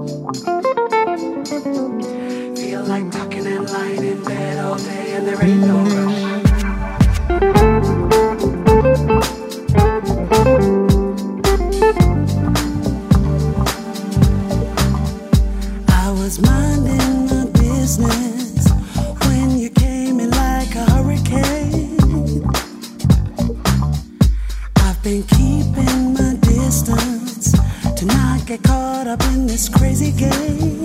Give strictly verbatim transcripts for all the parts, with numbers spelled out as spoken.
Feel like tucking and lying in bed all day and there ain't no rush. I was minding my business when you came in like a hurricane. I've been keeping my distance to not get caught up in this crazy game.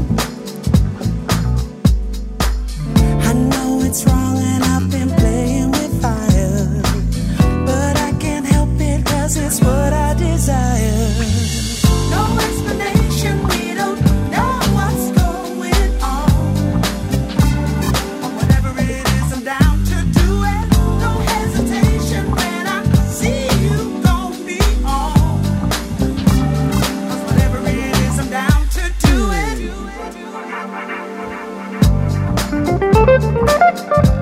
I know it's wrong and I've been playing with fire, but I can't help it 'cause it's what I desire. No explanation, we don't know what's going on. But whatever it is, I'm down to do it. No hesitation when I see you gon' be on. 'Cause whatever it is, I'm down to do it.